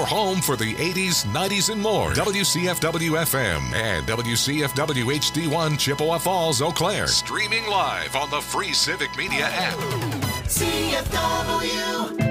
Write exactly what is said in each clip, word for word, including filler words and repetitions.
your home for the eighties, nineties, and more. W C F W F M and W C F W H D one Chippewa Falls, Eau Claire. Streaming live on the free Civic Media app. C F W.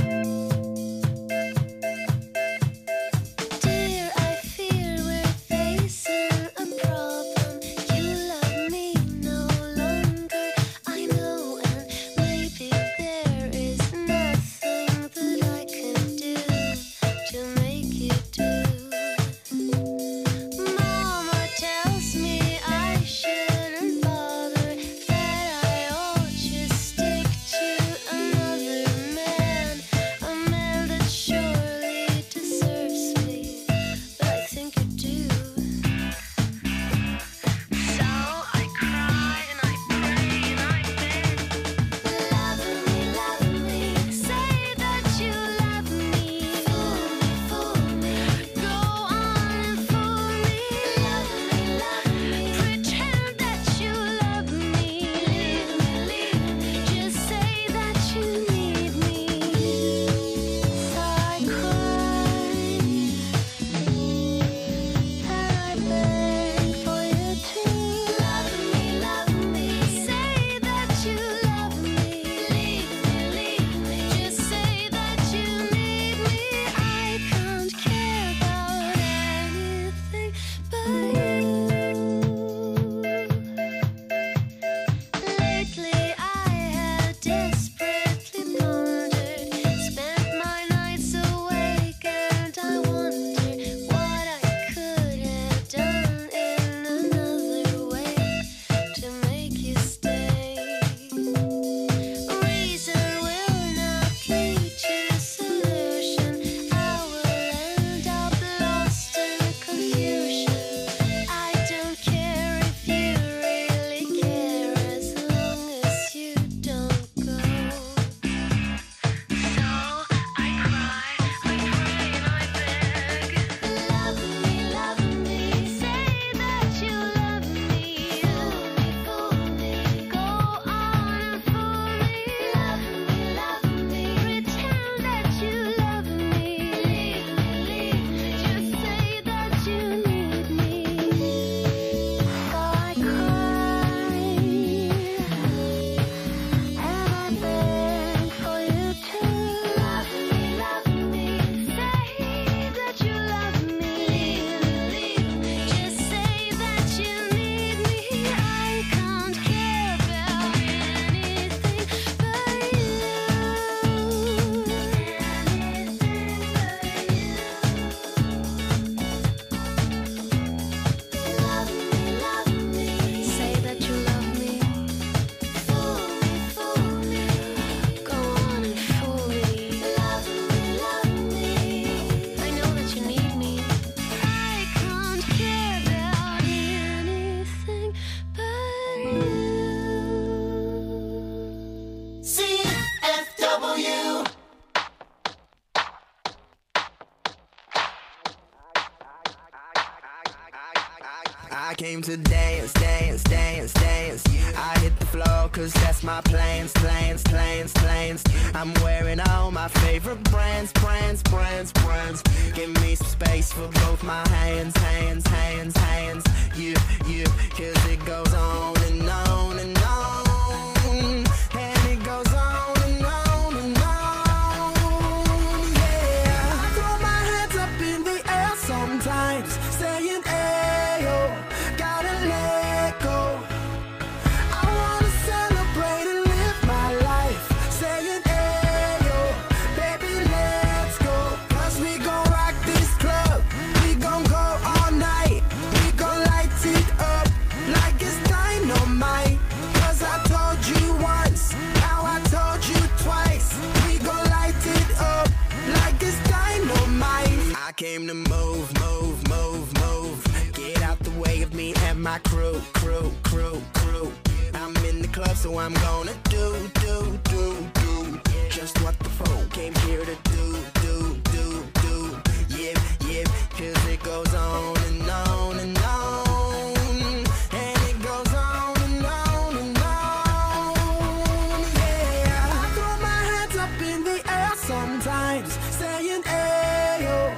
I came to dance, dance, dance, dance. I hit the floor cause that's my plans, plans, plans, plans. I'm wearing all my favorite brands, brands, brands, brands. Give me some space for both my hands, hands, hands, hands. You, you, cause it goes on and on and on. And it goes on and on and on. Yeah, I throw my hands up in the air sometimes, saying, ayo, gotta let go. I wanna celebrate and live my life, saying, ayo, baby, let's go. Cause we gon' rock this club, we gon' go all night. We gon' light it up like it's dynamite. Cause I told you once, now I told you twice. We gon' light it up like it's dynamite. I came to move, move, move, move. Get out the way of me and my crew, crew, crew, crew. I'm in the club, so I'm gonna do, do, do, do just what the folk came here to do, do, do, do. Yeah, yeah, cause it goes on and on and on. And it goes on and on and on. Yeah, I throw my hands up in the air sometimes, saying, ayo,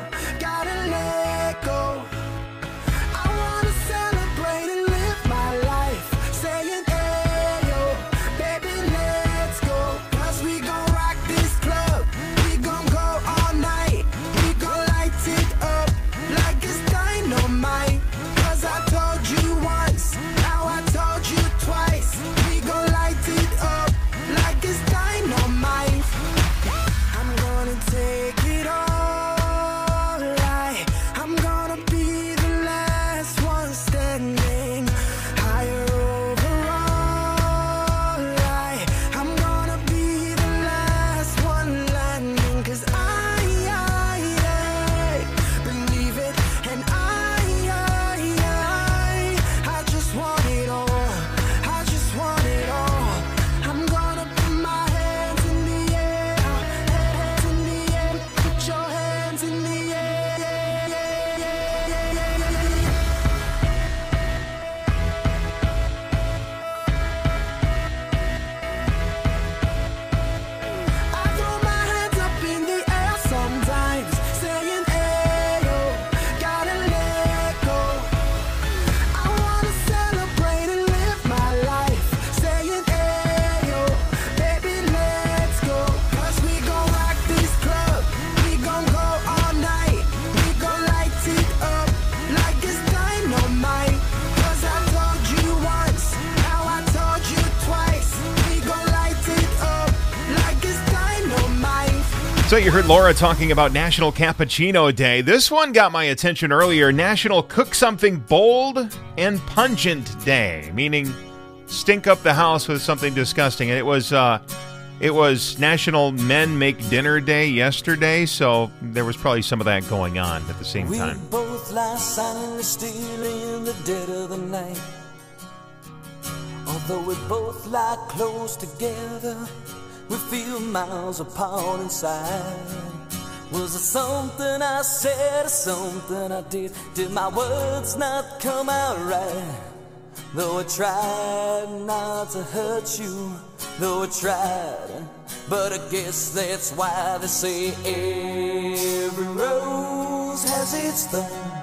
So you heard Laura talking about National Cappuccino Day. This one got my attention earlier. National Cook Something Bold and Pungent Day, meaning stink up the house with something disgusting. And it was uh, it was National Men Make Dinner Day yesterday, so there was probably some of that going on at the same time. We both lie silently still in the dead of the night. Although we both lie close together, we feel miles apart inside. Was it something I said or something I did? Did my words not come out right? Though I tried not to hurt you, though I tried, but I guess that's why they say every rose has its thorn.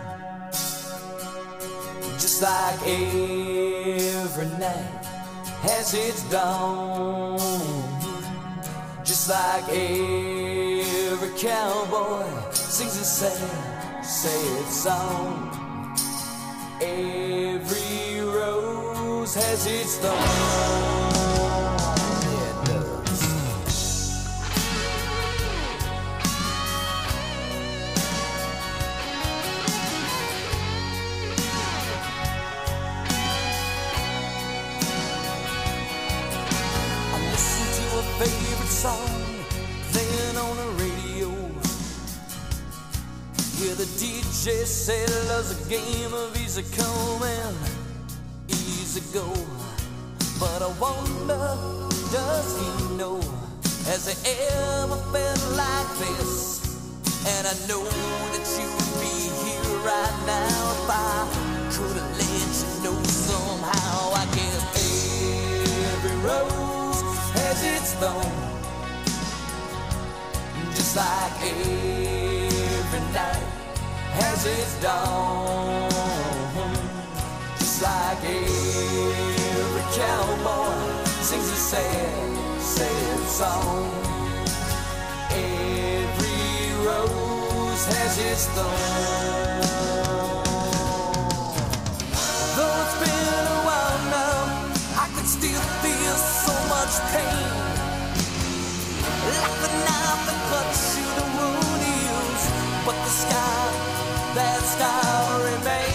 Just like every night has its dawn. Just like every cowboy sings a sad, sad song. Every rose has its thorn. Yeah, it does. I listen to a favorite song playing on the radio. Yeah, the D J said love's a game of easy come and easy go. But I wonder, does he know? Has he ever felt like this? And I know that you would be here right now if I could have let you know somehow. I guess every rose has its thorn. Just like every night has its dawn. Just like every cowboy sings a sad, sad song. Every rose has its thorn. Though it's been a while now, I can still feel so much pain. Like the knife that cuts you, the wound heals, but the scar, that scar remains.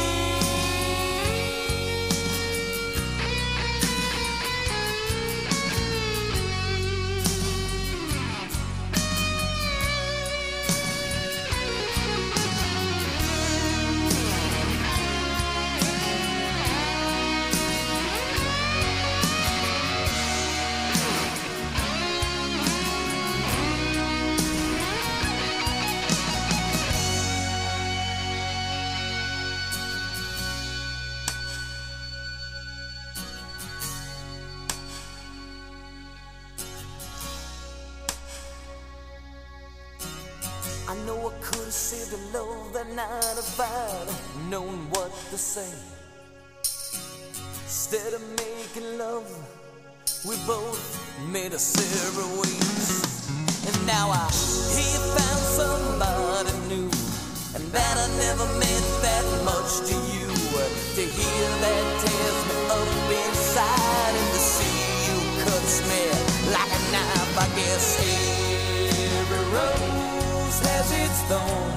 I know I could have saved the love that night if I'd known what to say. Instead of making love, we both made us several ways. And now I hear you found somebody new, and that I never meant that much to you. To hear that tears me up inside, and to see you cuts me like a knife. I guess every rose has its thorn.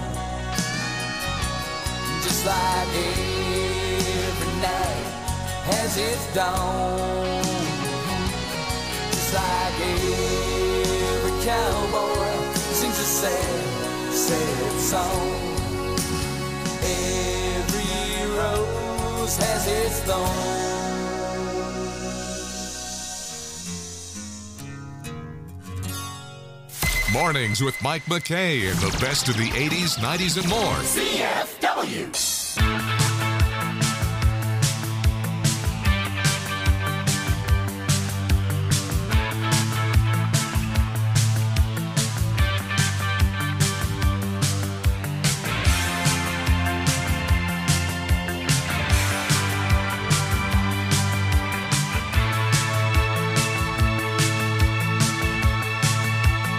Just like every night has its dawn. Just like every cowboy sings a sad, sad song. Every rose has its thorn. Mornings with Mike McKay and the best of the eighties, nineties, and more. C F W.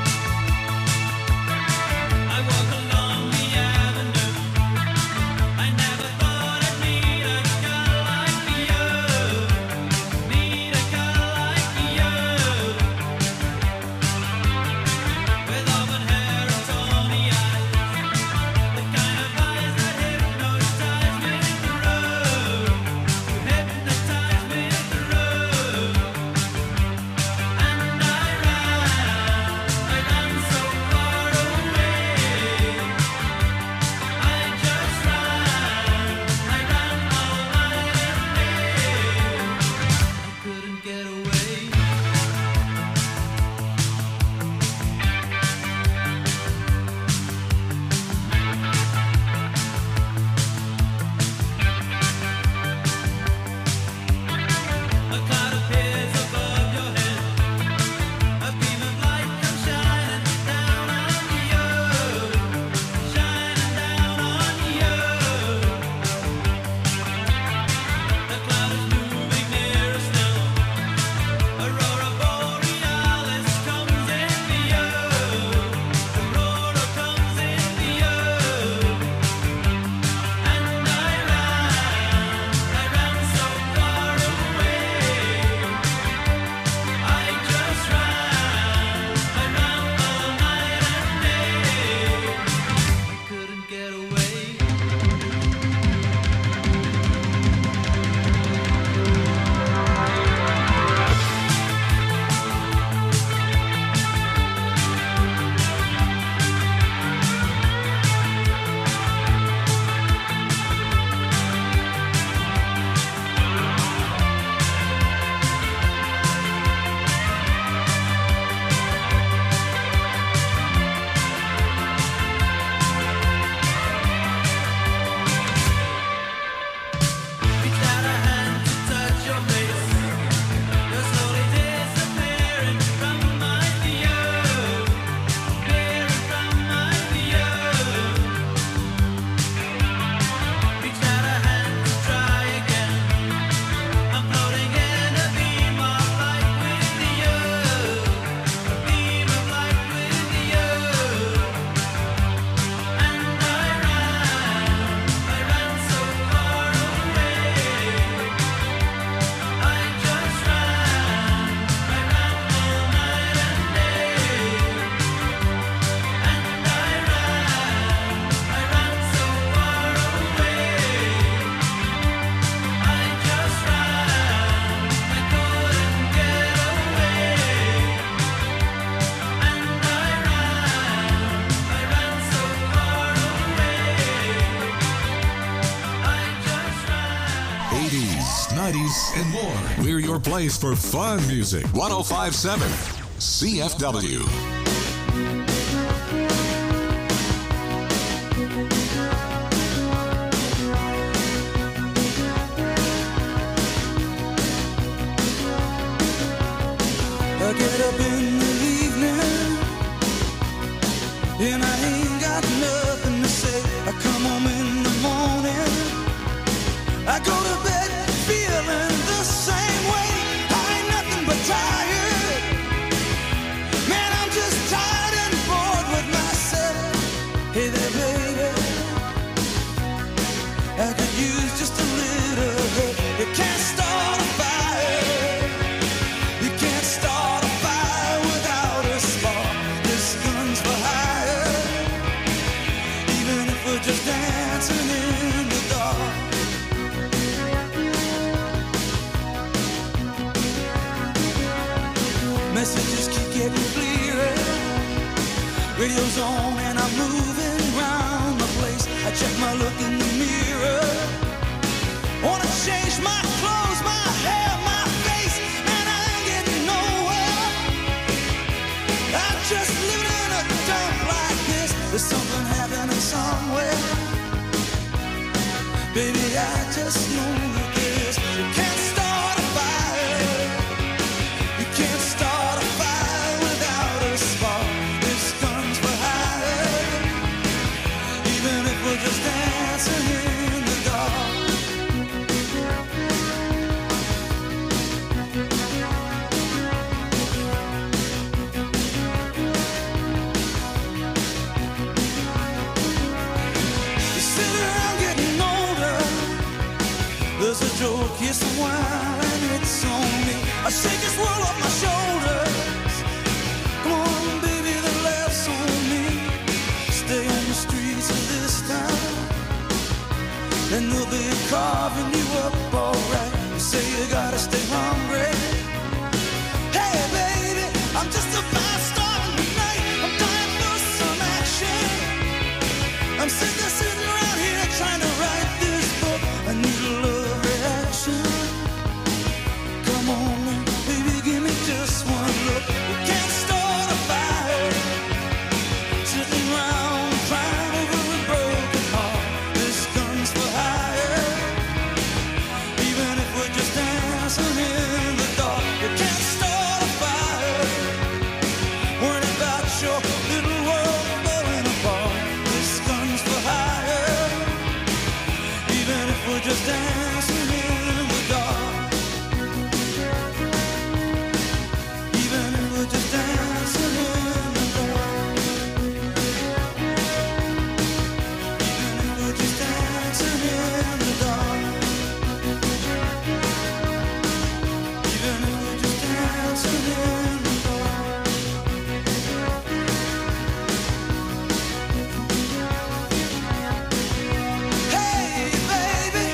I walk along the avenue. I eighties, nineties, and more. We're your place for fun music. one oh five point seven C F W. I get up in the evening and I ain't got nothing to say. I come home in the morning, I go to bed feeling the same way. I ain't nothing but tired. Man, I'm just tired and bored with myself. Hey there, baby, I could use just a little help. You can't start a fire. You can't start a fire without a spark. This gun's for hire. Even if we're just dancing in the dark. Messages keep getting clearer. Radio's on and I'm moving around the place. I check my look in the mirror. Wanna change my clothes, my hair, my face, and I ain't getting nowhere. I'm just living in a dump like this. There's something happening somewhere. Baby, I just know that this. You can't start a fire. You can't start a fire without a spark. This gun's for hire. Even if we're just dancing in the dark. You sit around getting older. There's a joke, yes, a while, and it's on me. I shake this world off my shoulders. Come on, baby, the laugh's on me. Stay on the streets of this town, and they'll be carving you up alright. You say you gotta stay hungry. Hey, baby, I'm just a fast star tonight. I'm dying for some action. I'm sitting there, sitting around here trying to write this book. I need a love reaction. Come on, baby, give me just one look. You can't start a fire. Sitting around crying over a broken heart. This gun's for hire. Even if we're just dancing in the dark. You can't start a fire. Worrying about your little world falling apart. This gun's for hire. Even if we're just dancing in the dark. Even if we're just dancing in the dark. Even if we're just dancing in the dark. Even if we're just dancing in the dark. Hey, baby.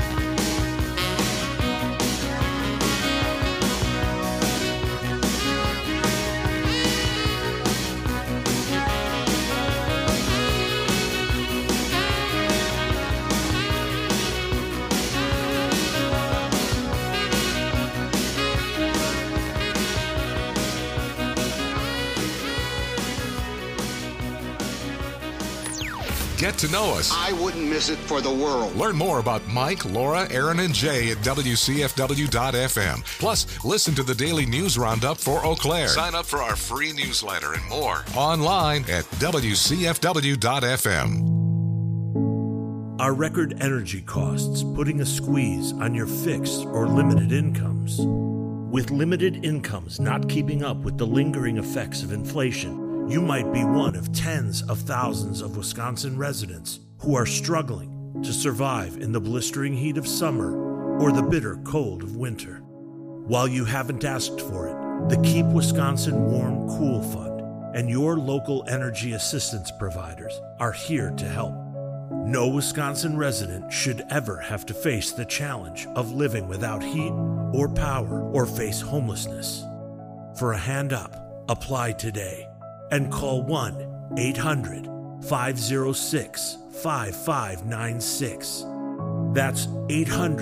Get to know us. I wouldn't miss it for the world. Learn more about Mike, Laura, Aaron, and Jay at W C F W dot F M. Plus, listen to the daily news roundup for Eau Claire. Sign up for our free newsletter and more online at W C F W dot F M. Are record energy costs putting a squeeze on your fixed or limited incomes? With limited incomes not keeping up with the lingering effects of inflation, you might be one of tens of thousands of Wisconsin residents who are struggling to survive in the blistering heat of summer or the bitter cold of winter. While you haven't asked for it, the Keep Wisconsin Warm Cool Fund and your local energy assistance providers are here to help. No Wisconsin resident should ever have to face the challenge of living without heat or power or face homelessness. For a hand up, apply today and call one eight hundred five oh six five five nine six. That's eight hundred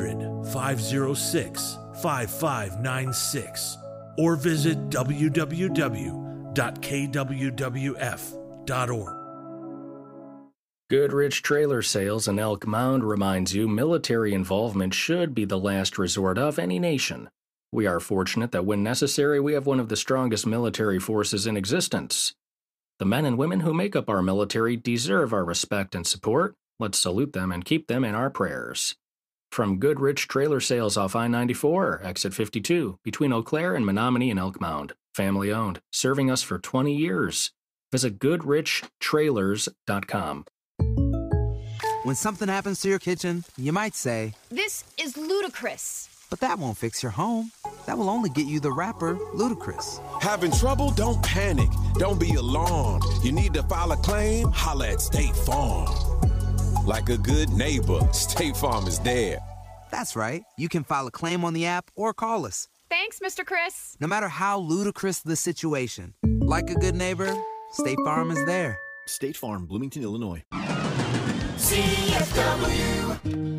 five oh six, five five nine six or visit w w w dot k w w f dot org. Goodrich Trailer Sales in Elk Mound reminds you military involvement should be the last resort of any nation. We are fortunate that when necessary, we have one of the strongest military forces in existence. The men and women who make up our military deserve our respect and support. Let's salute them and keep them in our prayers. From Goodrich Trailer Sales off I ninety-four, exit fifty-two, between Eau Claire and Menominee and Elk Mound. Family owned, serving us for twenty years. Visit goodrich trailers dot com. When something happens to your kitchen, you might say, "This is ludicrous." But that won't fix your home. That will only get you the rapper, Ludacris. Having trouble? Don't panic. Don't be alarmed. You need to file a claim? Holla at State Farm. Like a good neighbor, State Farm is there. That's right. You can file a claim on the app or call us. Thanks, Mister Chris. No matter how ludicrous the situation, like a good neighbor, State Farm is there. State Farm, Bloomington, Illinois. C F W.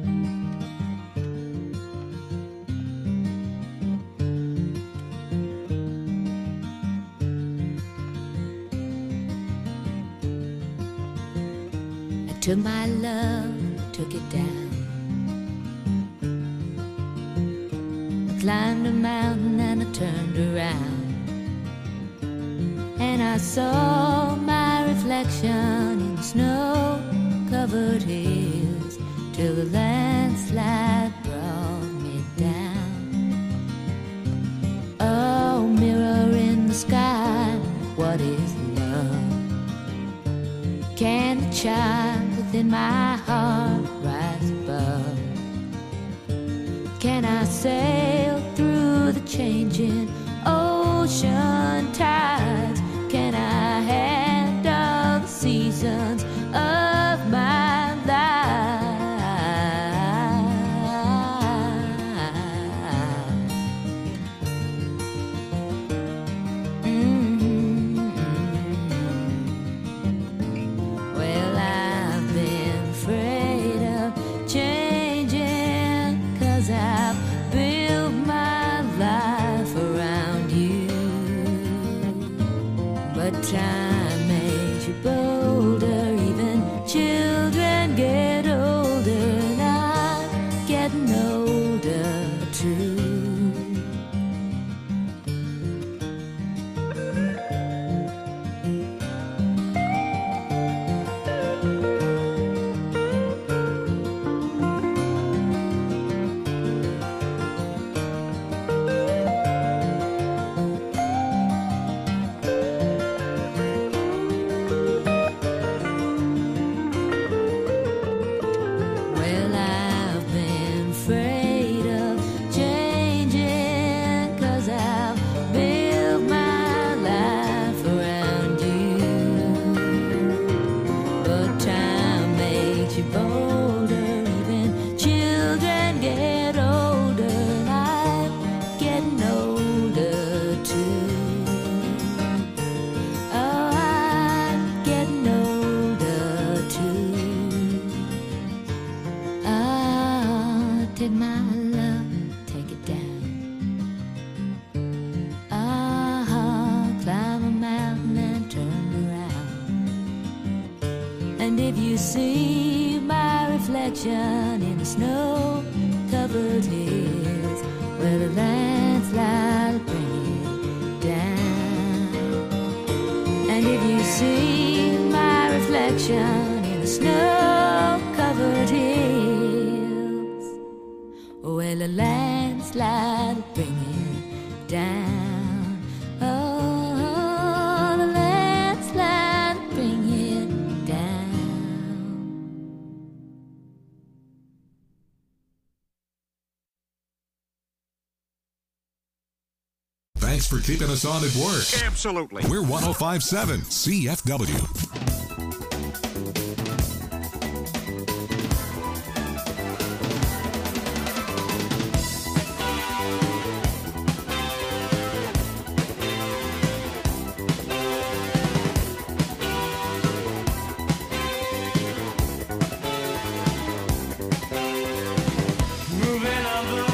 Took my love, took it down. I climbed a mountain and I turned around, and I saw my reflection in the snow-covered hills till the landslide brought me down. Oh, mirror in the sky, what is love? Can the child within my heart rise above? Can I sail through the changing ocean tides? Can I handle the seasons of my life? Mm-hmm. Well, I've been afraid of changing, 'cause I've built my life around you. But time makes you bolder, even children get older, and I'm getting older too. Well, I've been afraid of changing, 'cause I've built my life around you. But time makes you bolder, even children get older, and I'm getting older too. Oh, I'm getting older too. Ah, take my love, take it down. Ah, climb a mountain and turn around. And if you see my reflection in the snow-covered hills, where the landslide will bring it down. And if you see my reflection in the snow-covered hills, well, a landslide will bring it down. Oh, the landslide will bring it down. Thanks for keeping us on at work. Absolutely. We're one oh five point seven C F W. Moving on the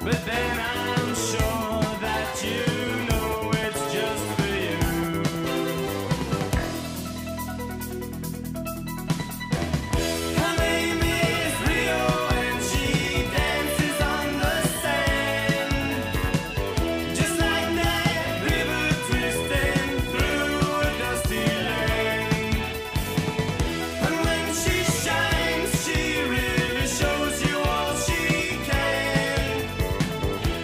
but then I'm sure that you know it's just for you. Her name is Rio and she dances on the sand, just like that river twisting through a dusty land. And when she shines, she really shows you all she can.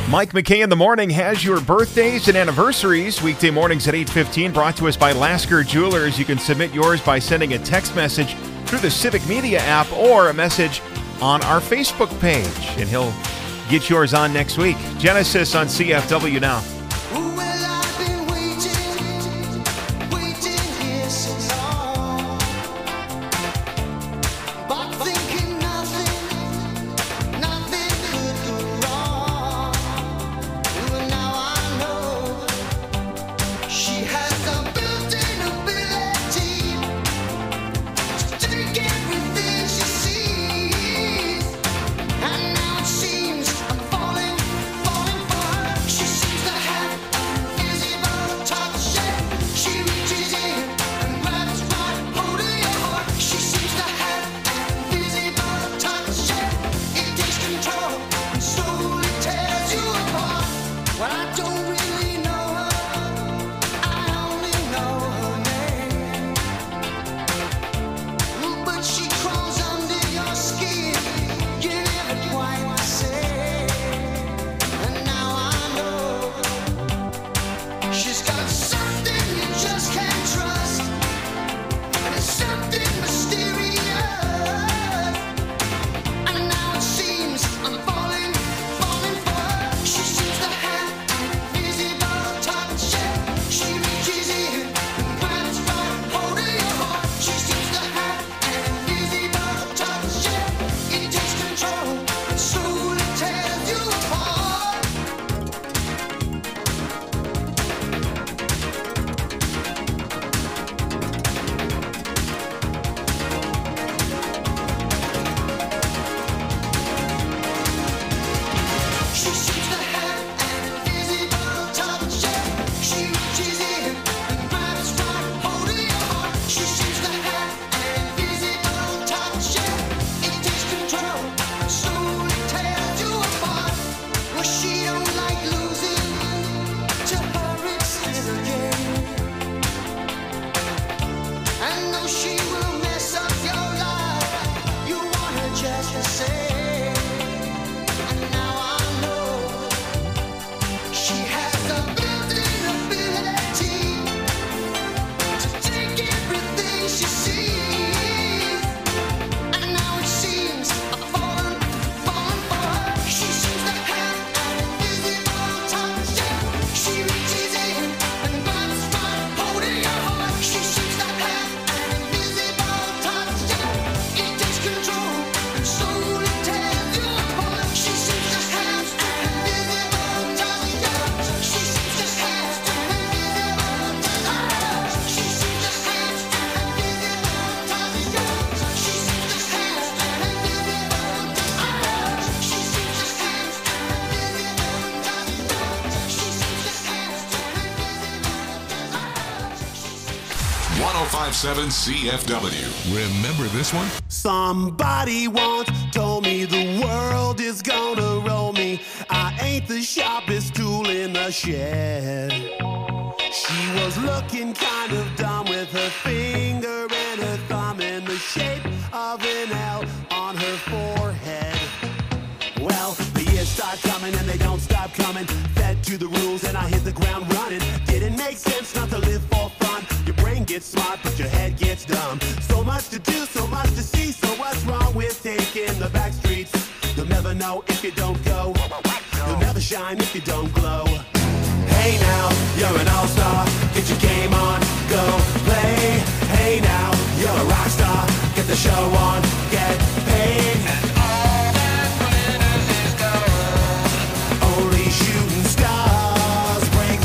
Mike McKay in the Morning has your birthdays and anniversaries. Weekday mornings at eight fifteen, brought to us by Lasker Jewelers. You can submit yours by sending a text message through the Civic Media app or a message on our Facebook page, and he'll get yours on next week. Genesis on C F W now. one oh five point seven C F W. Remember this one? Somebody once told me the world is gonna roll me. I ain't the sharpest tool in the shed. She was looking kind of dumb with her finger and her thumb in the shape of an L on her forehead. Well, the years start coming and they don't stop coming. Fed to the rules and I hit the ground running. Didn't make sense not to live for fun. Your brain gets smart but your head gets dumb. So much to do, so much to see. So what's wrong with taking the back streets? You'll never know if you don't go. You'll never shine if you don't glow. Hey now, you're an all-star. Get your game on, go play. Hey now, you're a rock star. Get the show on, get paid. And all that glitters is gold. Only shooting stars break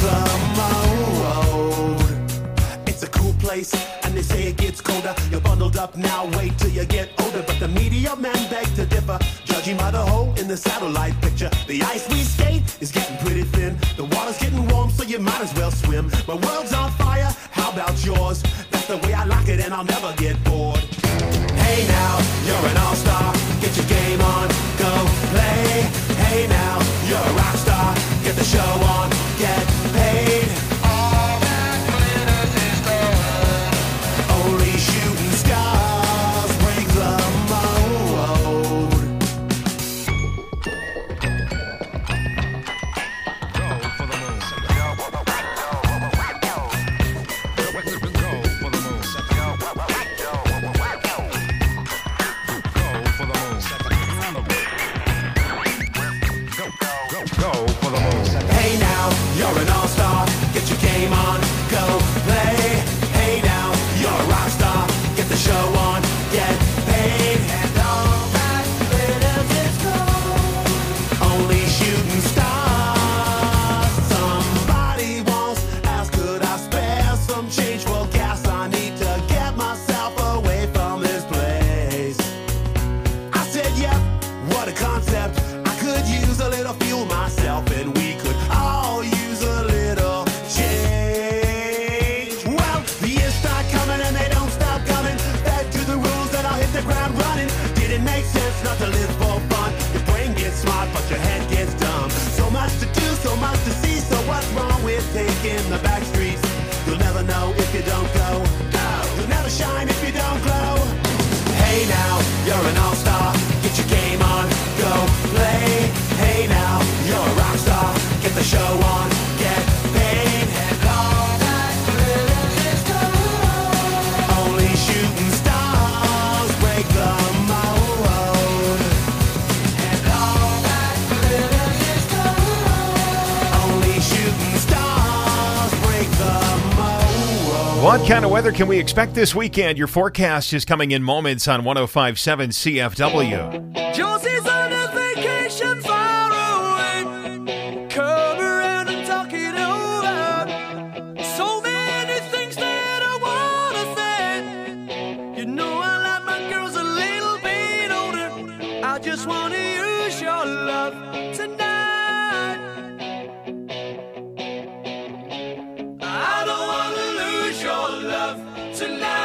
the mold. It's a cool place, and they say it gets colder. You're bundled up now, wait till you get older. But the media men beg to differ, judging by the hole in the satellite picture. The ice we skate is getting pretty thin. The water's getting warm, so you might as well swim. My world's on fire, how about yours? That's the way I like it, and I'll never get bored. Hey now, you're an all-star. Get your game on, go play. Hey now, you're a rock star. Get the show on, get paid. All that glitters is gold. Only shooting stars break the mold. What kind of weather can we expect this weekend? Your forecast is coming in moments on one oh five point seven C F W. Josie's on a vacation far away. Come around and talk it over. So many things that I wanna say. You know I like my girls a little bit older. I just wanna use your love tonight. I don't wanna lose your love tonight.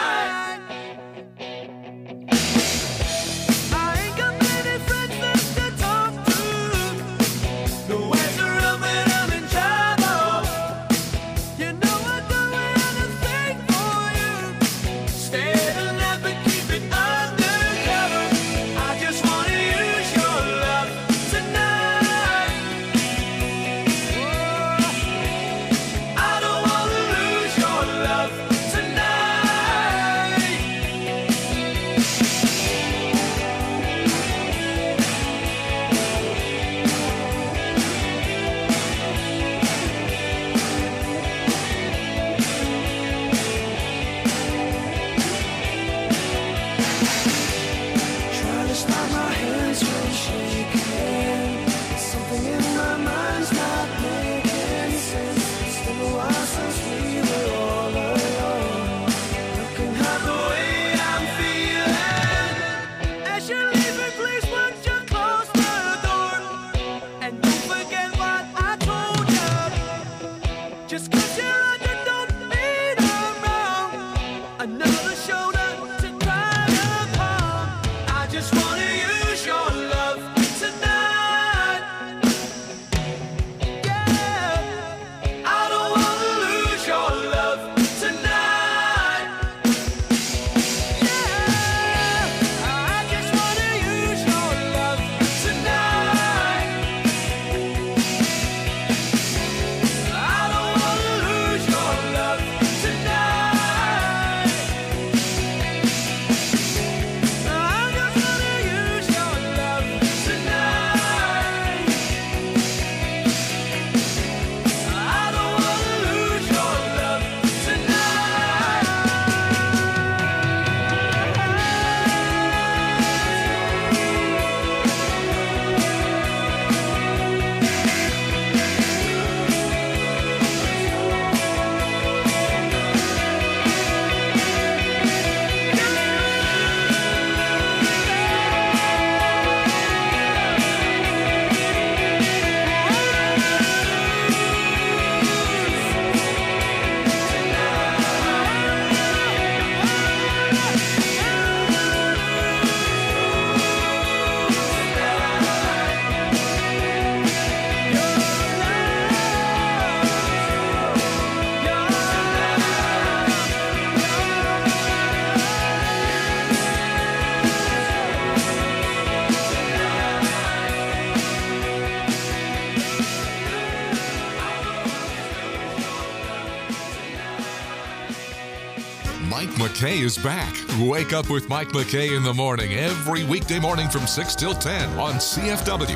Mike McKay is back. Wake up with Mike McKay in the morning every weekday morning from six till ten on C F W.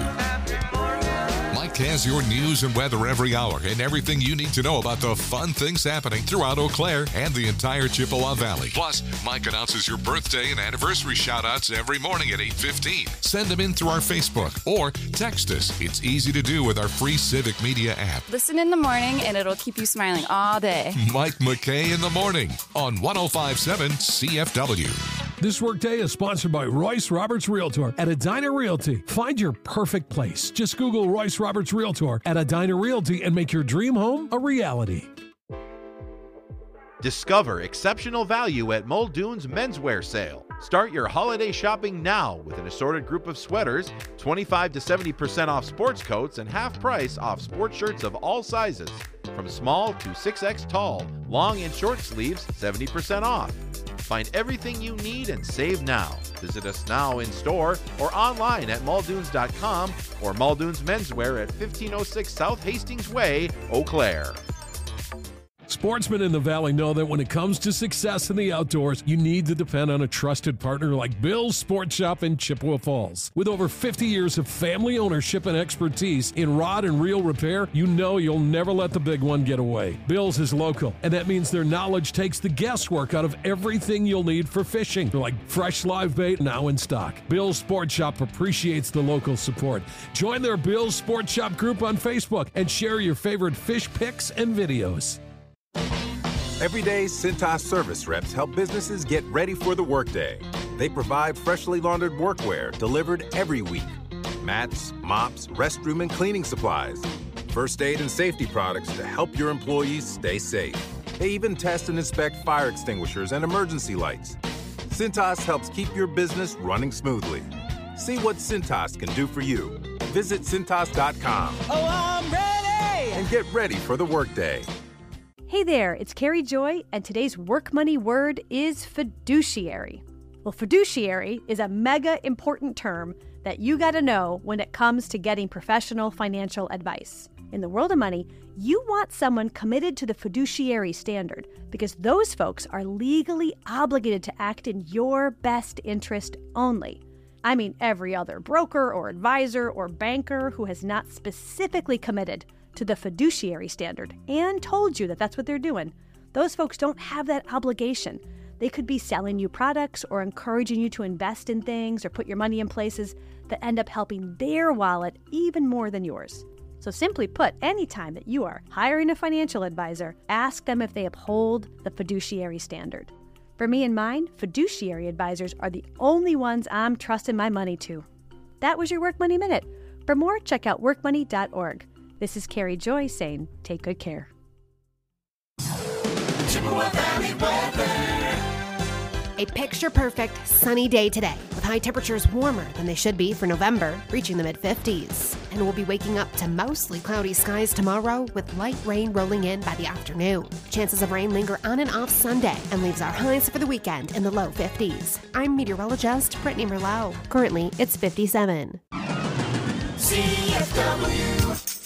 Mike has your news and weather every hour and everything you need to know about the fun things happening throughout Eau Claire and the entire Chippewa Valley. Plus, Mike announces your birthday and anniversary shout-outs every morning at eight fifteen. Send them in through our Facebook or text us. It's easy to do with our free Civic Media app. Listen in the morning and it'll keep you smiling all day. Mike McKay in the morning on one oh five point seven C F W. This workday is sponsored by Royce Roberts Realtor at Edina Realty. Find your perfect place. Just Google Royce Roberts Realtor at Edina Realty and make your dream home a reality. Discover exceptional value at Muldoon's Menswear Sale. Start your holiday shopping now with an assorted group of sweaters, twenty-five to seventy percent off sports coats, and half price off sports shirts of all sizes. From small to six X tall, long and short sleeves, seventy percent off. Find everything you need and save now. Visit us now in store or online at muldoons dot com or Muldoon's Menswear at fifteen oh six South Hastings Way, Eau Claire. Sportsmen in the Valley know that when it comes to success in the outdoors, you need to depend on a trusted partner like Bill's Sports Shop in Chippewa Falls. With over fifty years of family ownership and expertise in rod and reel repair, you know you'll never let the big one get away. Bill's is local, and that means their knowledge takes the guesswork out of everything you'll need for fishing, like fresh live bait now in stock. Bill's Sports Shop appreciates the local support. Join their Bill's Sports Shop group on Facebook and share your favorite fish pics and videos. Every day, Cintas service reps help businesses get ready for the workday. They provide freshly laundered workwear delivered every week. Mats, mops, restroom and cleaning supplies. First aid and safety products to help your employees stay safe. They even test and inspect fire extinguishers and emergency lights. Cintas helps keep your business running smoothly. See what Cintas can do for you. Visit Cintas dot com. Oh, I'm ready! And get ready for the workday. Hey there, it's Carrie Joy, and today's work money word is fiduciary. Well, fiduciary is a mega important term that you got to know when it comes to getting professional financial advice. In the world of money, you want someone committed to the fiduciary standard because those folks are legally obligated to act in your best interest only. I mean, every other broker or advisor or banker who has not specifically committed to the fiduciary standard and told you that that's what they're doing, those folks don't have that obligation. They could be selling you products or encouraging you to invest in things or put your money in places that end up helping their wallet even more than yours. So simply put, anytime that you are hiring a financial advisor, ask them if they uphold the fiduciary standard. For me and mine, fiduciary advisors are the only ones I'm trusting my money to. That was your Work Money Minute. For more, check out work money dot org. This is Carrie Joy saying, take good care. Chippewa Valley weather. A picture-perfect sunny day today, with high temperatures warmer than they should be for November, reaching the mid-fifties. And we'll be waking up to mostly cloudy skies tomorrow, with light rain rolling in by the afternoon. Chances of rain linger on and off Sunday, and leaves our highs for the weekend in the low fifties. I'm meteorologist Brittany Merlot. Currently, it's fifty-seven. C F W.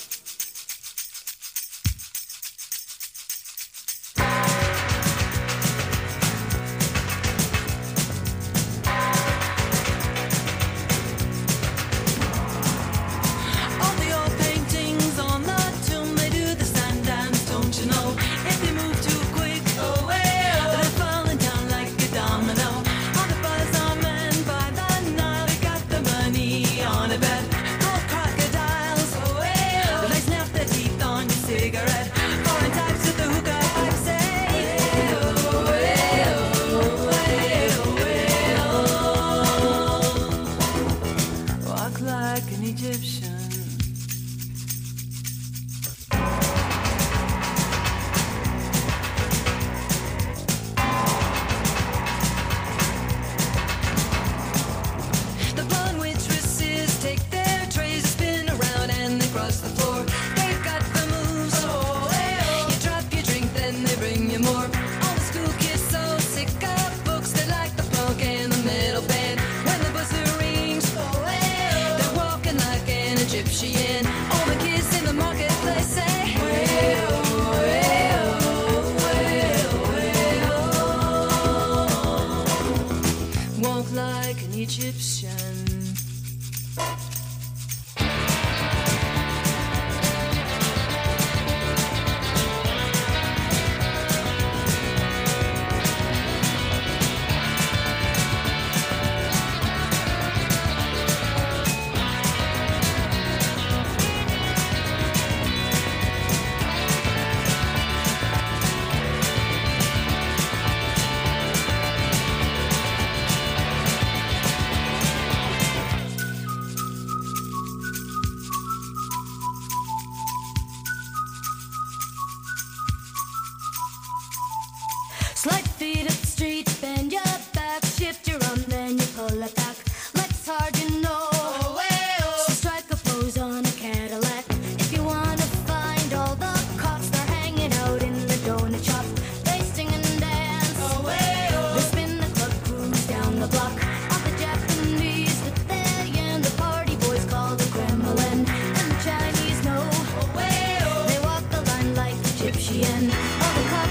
Slide feet up the street, bend your back, shift your arm, then you pull it back. Legs hard, you know. Oh, hey, oh. So strike a pose on a Cadillac. If you wanna find all the cops, they're hanging out in the donut shop. They sing and dance. Oh, hey, oh. They spin the club cruise down the block. All the Japanese, the they and the party boys call the Kremlin. And the Chinese know. Oh, hey, oh. They walk the line like Egyptian. All the cops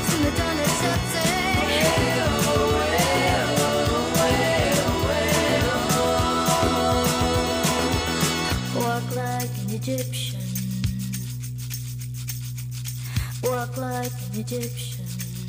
like an Egyptian. Walk like an Egyptian.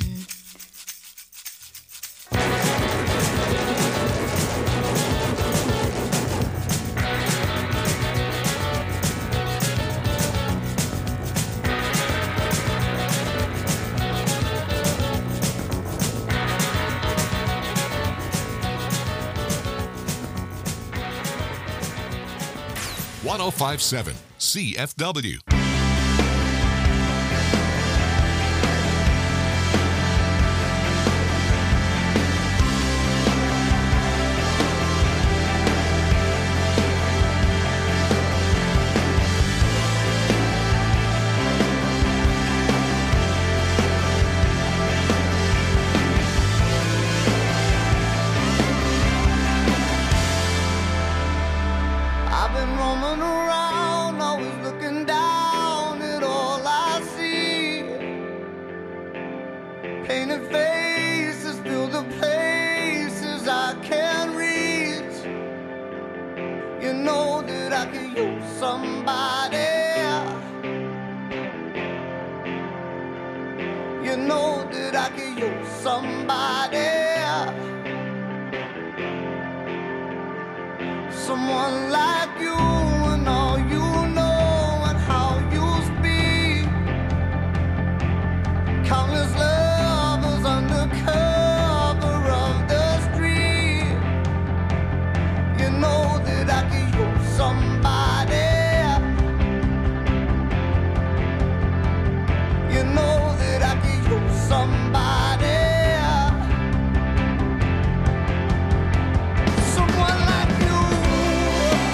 one oh five point seven C F W. I've been roaming around, always looking down at all I see. Painted faces fill the places I can't reach. You know that I could use somebody. You know that I could use somebody. Someone like you and all you know and how you speak. Countless lovers under cover of the street. You know that I could use somebody. You know that I could use somebody. Someone like you.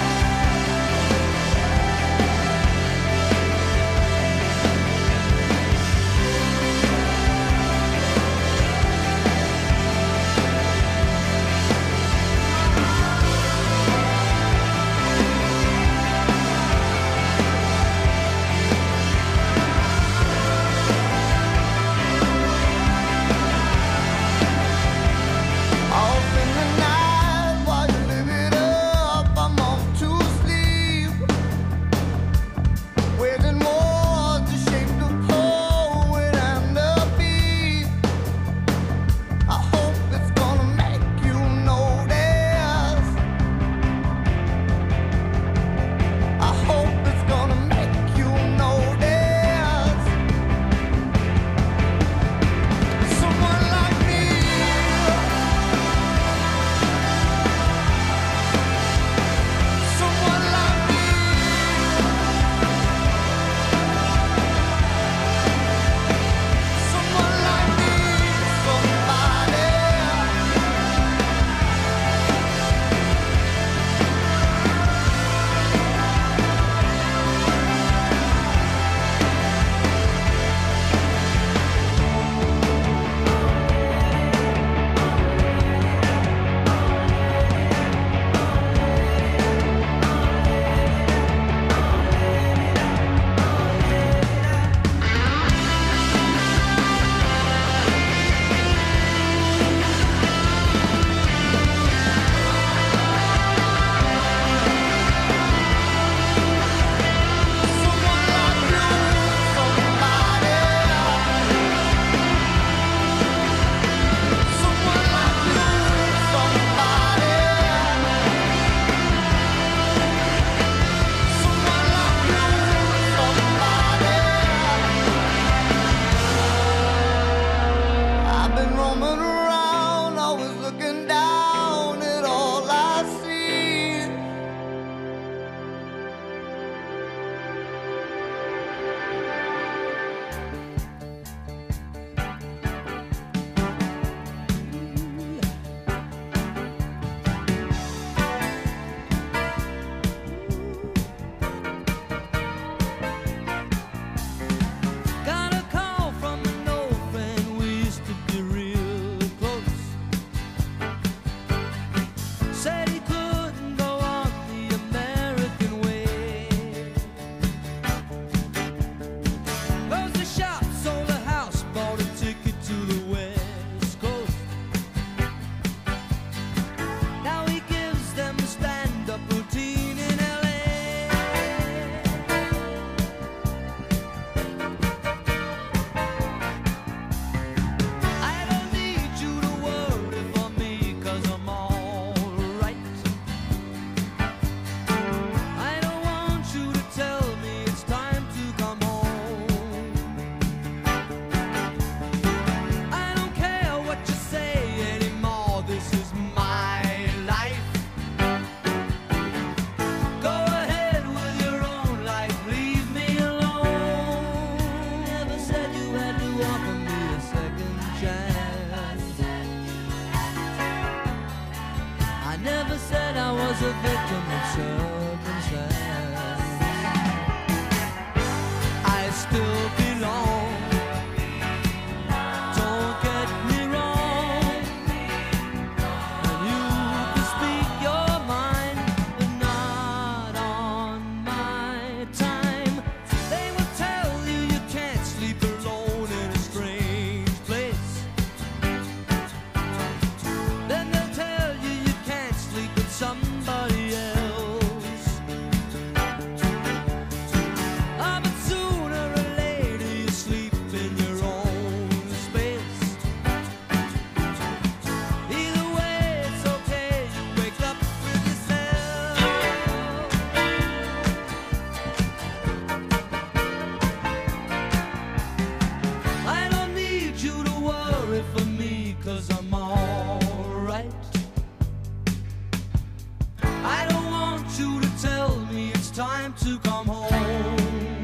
to come home.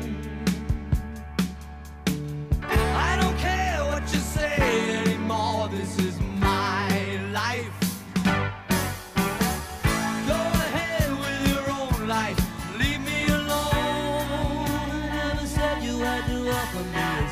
I don't care what you say anymore, this is my life. Go ahead with your own life, leave me alone. I never said you had to welcome me.